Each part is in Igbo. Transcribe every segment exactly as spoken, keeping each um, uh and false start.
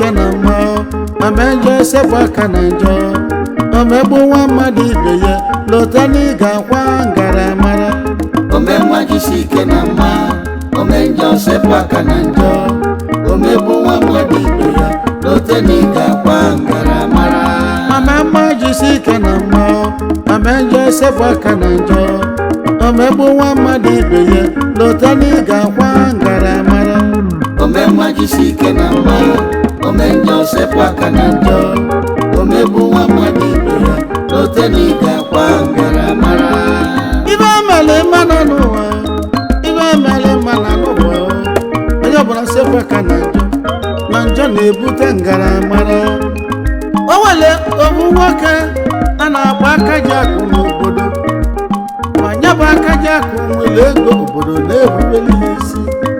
ike na mma amenje sefu aka na njọ omegbu nwa mmadụ ibe ya lọta na ị ga-akwa ngaramara omemma jisi ike na mma omenjọ sefu aka na njọ omegbu nwa mmadụ ibe ya lọta na ị ga-akwa ngaramara omemma jisi ike na mma amenje sefu aka na njọ omegbu nwa mmadụ ibe ya lọta na ị ga-akwa ngaramara omemma jisi ike na mma omenjọ sefu aka na njọ omegbu nwa mmadụ ibe ya lọta na ị ga-akwa ngaramara ibe amale mana n'ụwa ibe amale mana n'ụwa onye ọbụla sefu aka na njọ na njọ na-ebute ngaramara o nwere ofu nwoke a na-agba aka ji akụ n'obodo ma nya bụ aka ji akụ nwere ego obodo na-erubere ya isi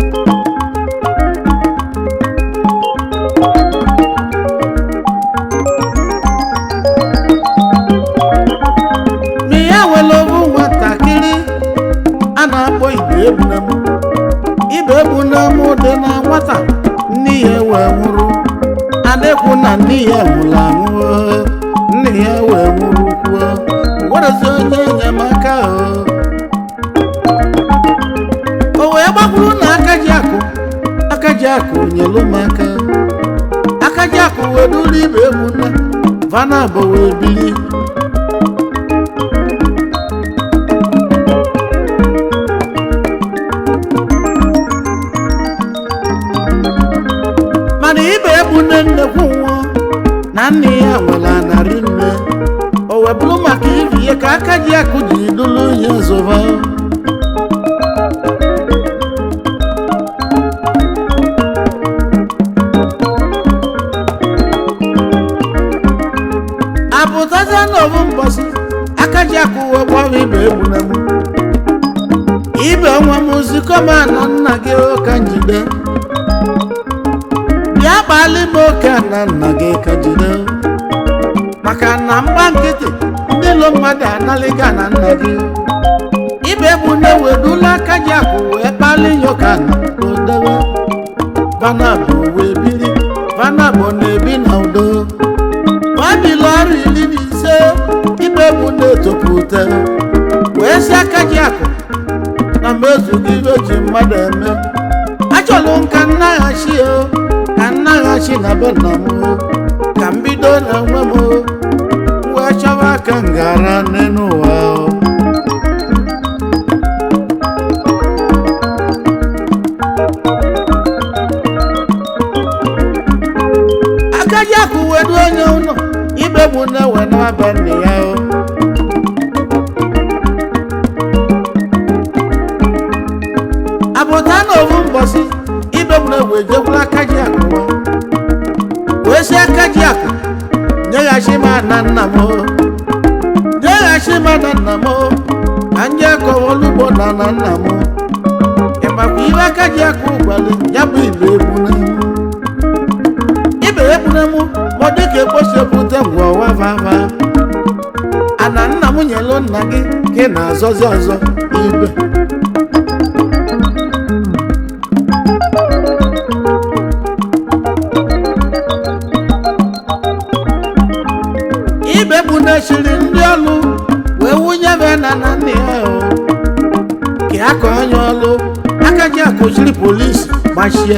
ma ya nwere ofu nwatakịrị a na-akpọ ibe ebunam ibe ebunam dị na nwata nne ya wee nwụrụ adekwu na nne ya nwụrụ anwụ nne ya wee nwụrụ kwuo werezi onye enyemaka o wee gbakwuru na aka ji akụ aka ji akụ nyelu m aka aka ji akụ wee duru ibe ebuna vana bụ wee bili mana ibe ebune nnekwu nwa na nne ya nwere anarị nne o wee bụrụ maka iri ihe ka aka ji akụ ji duru onye zụba apụtaza n'ofu mbọsị aka ji akụ wee gbawa ibe ebune m ibe nwa m zikọma na nna gị ka njide bịa kpali m oke na nna gị ka jide maka na mgba nkịtị ndị ilo mmadụ analiga na nna gị ibe bụ na-ewedula aka ji akụ wee kpali ya ụka na odebe vana bụ wee biri vana bụ na-ebi na udo babila ọrụ iri na ise ibe bụ na-etopụta wee si aka ji akụ na mmezugo ibe ji mmadụ eme achọrọ nka nnaghachi o ka nnaghachi na be nna m ka mbido na nwe m wee chọwa aka ngara n'elu ụwa aka ji akụ wedu onye ụlọ ibe bụ na-ewe n'aba nne ya apụta n'ofu mbọsị ibe bụ na-ewe jekwuru aka ji akụ wee si aka ji akụ nyeghachi ma na nna m nyeghachi ma na nna m ka nje kọwa olugbo na na nna m ịmakwa ibe aka ji akụ gwali ya bụ ibe ebune m ibe ebune m ma dịka ekpochepụta ngwa ọwa vava ana nna m nyelu nna gị ka ị na-azọzi ọzọ ibe ibe bụ na-echiri ndị ọlụ wee wunye be na na nne ya ka aka onye ọlụ aka ji akụchiri polisi gbachie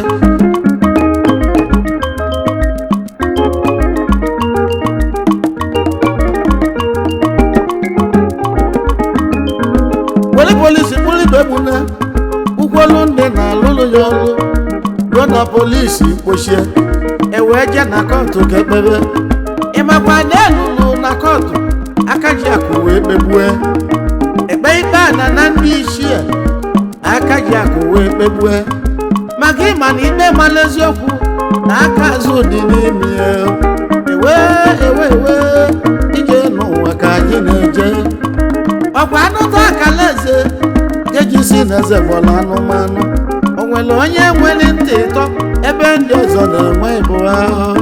were polisi kpụrụ ibe bụ na ụkwụolu ndị na-alụlụ ya ọlụ ruo na polisi kpochie ewee je na kọtụ ka ekpebe ịmakwa na-elulu na kọtụ aka ji akụ wee kpegbue ekpe ikpe a na na ndị ichie aka ji akụ wee kpegbue maka ịma na ikpe mala eziokwu na aka azụ dị n'ime ya ewe ewe ewe ije n'ụwa ka anyị na-eje ọkwa anụta akala eze geji si na eze bọla anụmanụ o nwere onye nwere ntị ịtọ ebe ndị ọzọ na-enwe ịbụ ahụ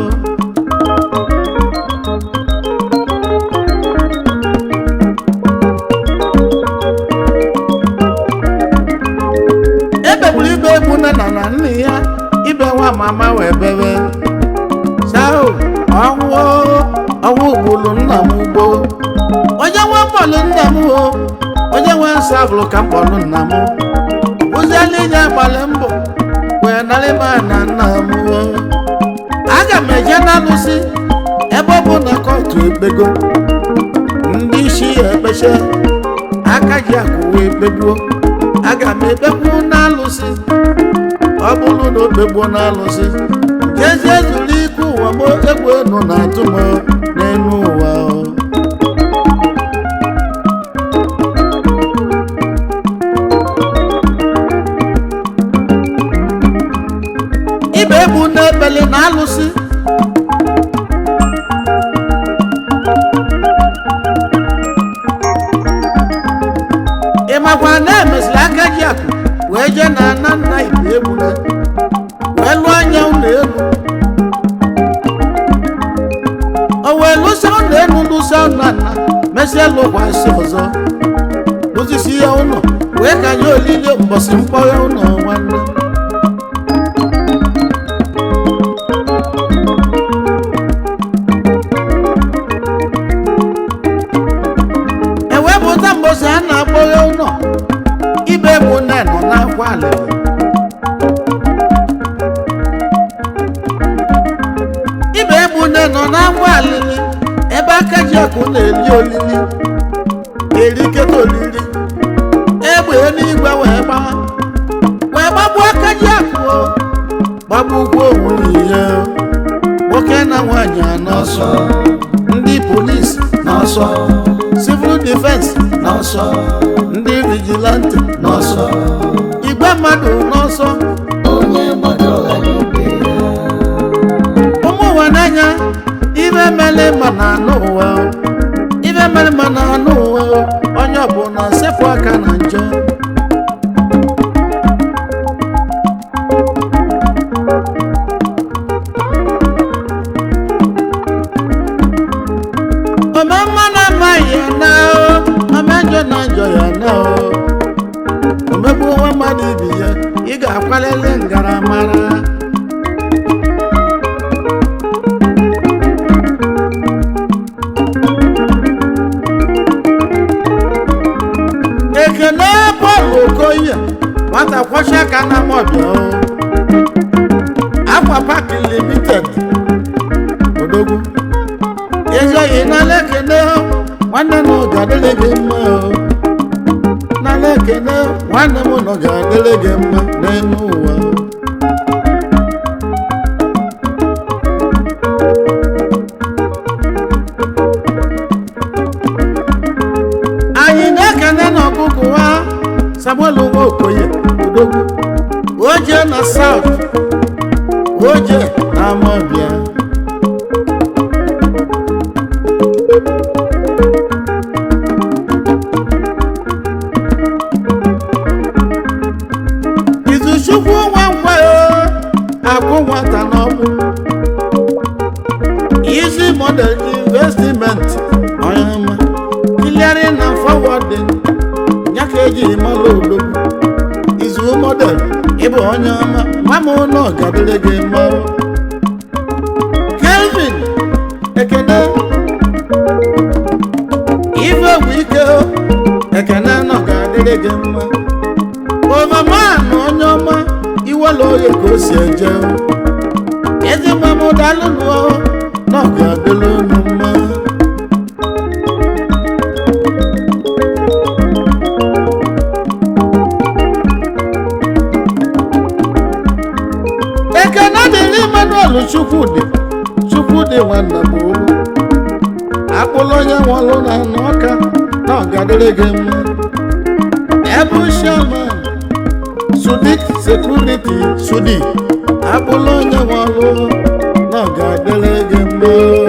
ebegburu ibe egbu nne na na nne ya ibe nwa mama wee bebe bọọlụ nna m ugbo onye nwe bọọlụ nna m o onye nwe nsabụlụ ka m kpọrọ nna m ụziela inye agbalị mbọ wee narị ma na nna m o aga m eje n'alụsị ebe ọ bụ na kọtụ ekpego ndị isi ya ekpeche aka ji akụwa ekpegbuo aga m ekpegbu n'alụsị ọ bụrụ na okpegbuo n'alụsị jezie zuru ike ụwa m egwu enu na-atụ m n'elu ụwa ibe egbu n'ebele na alụsị ịmakwa na-emesịrị aka ji akụ wee jee na ana nna ibe egbuna wee lụọ anya ụlọ elu o wee lụsa ụlọ elu lụsa ụlọ nna mesịa lụkwasị ọzọ lụsisi ya ụlọ wee ka nye olile mbọsị mkpọghe ụlọ nwanne ewepụta mbọsị a na-akpọghe ụlọ ibe egbu nne nọ n'akwa alịrị ibe egbu nne nọ n'akwa alịrị ebe aka ji akụ na-eli olili eriketa olili egbe eluigwe wee gbaa wee gbagbuo aka ji akụ gbagbugwo onwe ihe nwoke na nwaanyị anọsọ ndị polisi n'ọsọ civil defense n'ọsọ ndị vigilante n'ọsọ igwe mmadụ n'ọsọ onye mmadụ ụmụ ụwa n'anya ibe mere ma na anụ ụwa ibe mere ma na anụ ụwa onye ọbụla sepụ aka na njọ ome mma na amaghị ya na ome njọ na njọ ya na omegbu nwa mmadụ ibi ya ị ga-akwalele ngaramara ekene bọọlụ okoye nwata kwọcha aka na mọbịa akwa pak limited odogwu ezoghị n'ala ekene nwanne m ga-adịrị gị mma n'ala ekene nwanne m nọ ga-adịrị gị mma n'elu ụwa anyị na-ekene n'ọgụgụ ha Samuel Nwokoye odogwu oje na South oje na Amabia Izuchukwu Nwankwo akụ nwata n'ọmụ Easy Model Investment ọyama clearing and forwarding nyaka eji malụ odogwu Izu Model ịbụ onye ọma mama ụlọ gadịrị gị mma Kelvin ekene ife bụ ike ekene nọ gadịrị gị mma Overman onye ọma iwela oye ka o si eje ezigbo m dalụ nụọ nọ ga-adịrị unu mma ekene dịrị Emmanuel Chukwudị Chukwudị nwanne m olu akpụlụ onye nwụrụ na anụ ọka na ọgadịrị gị mma ebu shaman Sudik Security Sudi akpụlụ onye nwụrụ na ọgadịrị gị mma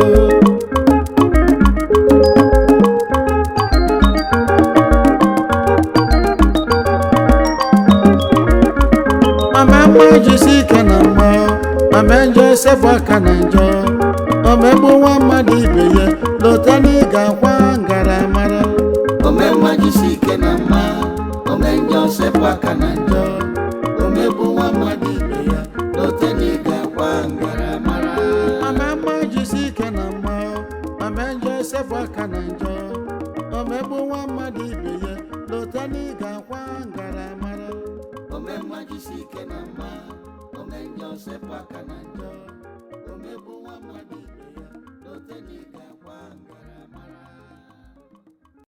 mama mma jisi ike na mma mama njọ sepụ aka na njọ omegbu nwa mmadụ ibe ya lọta na ị ga-akwa ngaramara omemma jisi ike na mma ome njọ sepụ aka na njọ omegbu nwa mmadụ ibe ya lọta na ị ga-akwa ngaramara mama mma jisi ike na mma mama njọ sepụ sepụ aka na njọ omegbu nwa mmadụ ibe ya lọta na ị ga-akwa ngaramara ome mma jisi ike na mma ome njọ sepụ aka na njọ omegbu nwa mmadụ ibe ya lọta na ị ga